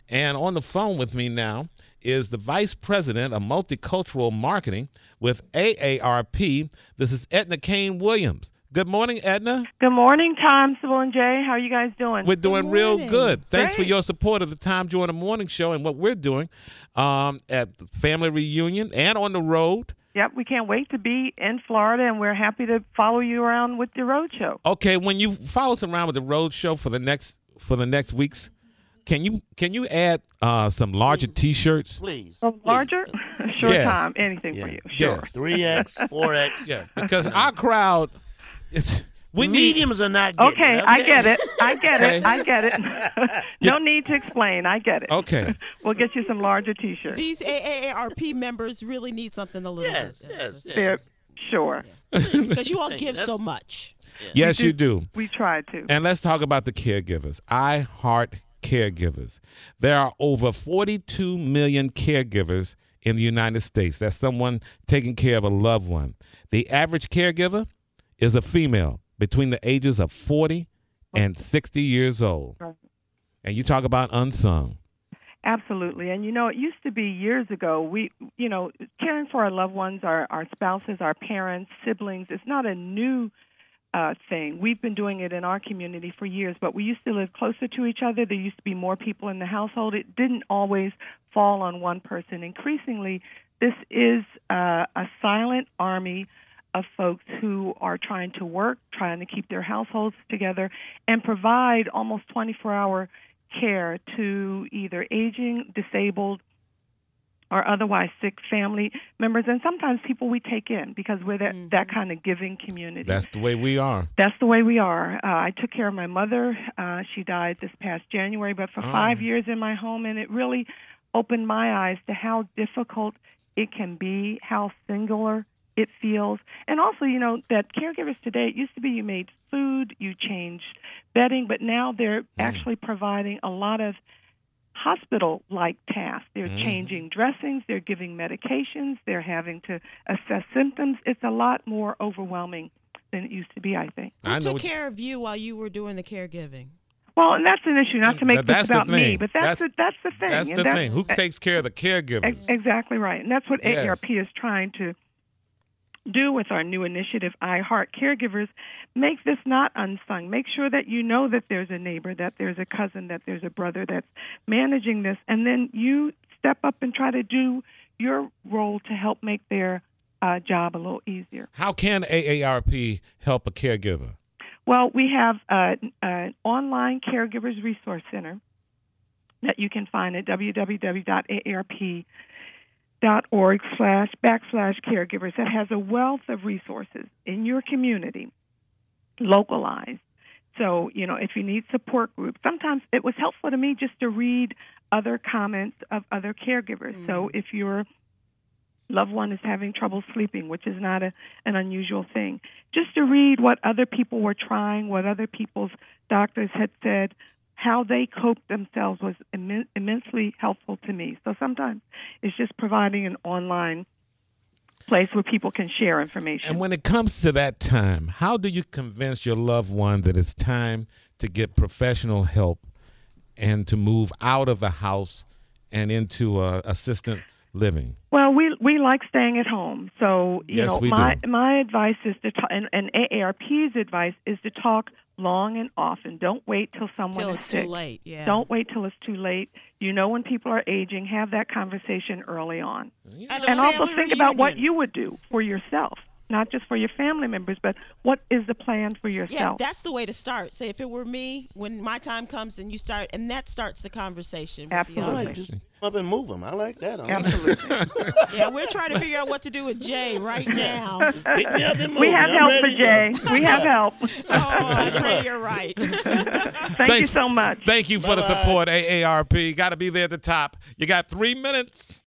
And on the phone with me now is the Vice President of Multicultural Marketing with AARP. This is Edna Kane Williams. Good morning, Edna. Good morning, Tom, Sybil, and Jay. How are you guys doing? We're doing real good. Thanks for Great. your support of the Tom Joyner Morning Show and what we're doing at the family reunion and on the road. Yep, we can't wait to be in Florida, and we're happy to follow you around with the road show. Okay, when you follow us around with the road show for the next weeks, can you add some larger T-shirts? Please. Larger? Sure, Yes. Tom. Anything for you. Sure. Yes. 3X, 4X. Yeah, because our crowd we need. Mediums are not getting Okay, it, I get it. Okay. I get it. No need to explain. I get it. Okay. We'll get you some larger T-shirts. These AARP members really need something a little Yes, bit. yes, They're, yes. sure. Because you all Thank you. give so That's- much. Yes, you do. We try to. And let's talk about the caregivers. I heart caregivers. There are over 42 million caregivers in the United States. That's someone taking care of a loved one. The average caregiver is a female between the ages of 40 and 60 years old. And you talk about unsung. Absolutely. And, it used to be years ago, caring for our loved ones, our spouses, our parents, siblings, it's not a new thing. We've been doing it in our community for years, but we used to live closer to each other. There used to be more people in the household. It didn't always fall on one person. Increasingly, this is a silent army of folks who are trying to work, trying to keep their households together, and provide almost 24-hour care to either aging, disabled, or otherwise sick family members, and sometimes people we take in because we're that kind of giving community. That's the way we are. That's the way we are. I took care of my mother. She died this past January, but for 5 years in my home, and it really opened my eyes to how difficult it can be, how singular it feels. And also, that caregivers today, it used to be you made food, you changed bedding, but now they're actually providing a lot of hospital-like tasks. They're changing dressings, they're giving medications, they're having to assess symptoms. It's a lot more overwhelming than it used to be, I think. Who took care of you while you were doing the caregiving? Well, and that's an issue, not to make That's this the about thing. me, but that's the thing. That's And the thing. Who takes care of the caregivers? Exactly right. And that's what Yes. AARP is trying to do with our new initiative, I Heart Caregivers. Make this not unsung. Make sure that you know that there's a neighbor, that there's a cousin, that there's a brother that's managing this, and then you step up and try to do your role to help make their job a little easier. How can AARP help a caregiver? Well, we have an online caregivers resource center that you can find at www.aarp.org/caregivers that has a wealth of resources in your community, localized. So, if you need support groups, sometimes it was helpful to me just to read other comments of other caregivers. So if your loved one is having trouble sleeping, which is not an unusual thing, just to read what other people were trying, what other people's doctors had said, how they coped themselves was immensely helpful to me. So sometimes it's just providing an online place where people can share information. And when it comes to that time, how do you convince your loved one that it's time to get professional help and to move out of the house and into assisted living? Well, we like staying at home. So, Yes, we my do. my advice is to talk, and AARP's advice is to talk long and often. Don't wait till someone Till is it's sick. too late, yeah. Don't wait till it's too late. When people are aging, have that conversation early on. At a And also family think about what reunion. you would do for yourself, not just for your family members, but what is the plan for Yeah, yourself? that's the way to start. Say, if it were me, when my time comes, and you start, and that starts the conversation. With Absolutely. All The right, others. just up and move them. I like that. Absolutely. Yeah, we're trying to figure out what to do with Jay right now. Pick me up and move We me. have I'm help ready for to Jay. go. We have help. Oh, I pray you're right. Thank you so much. Thank you for the Bye-bye. support, AARP. Got to be there at the top. You got 3 minutes.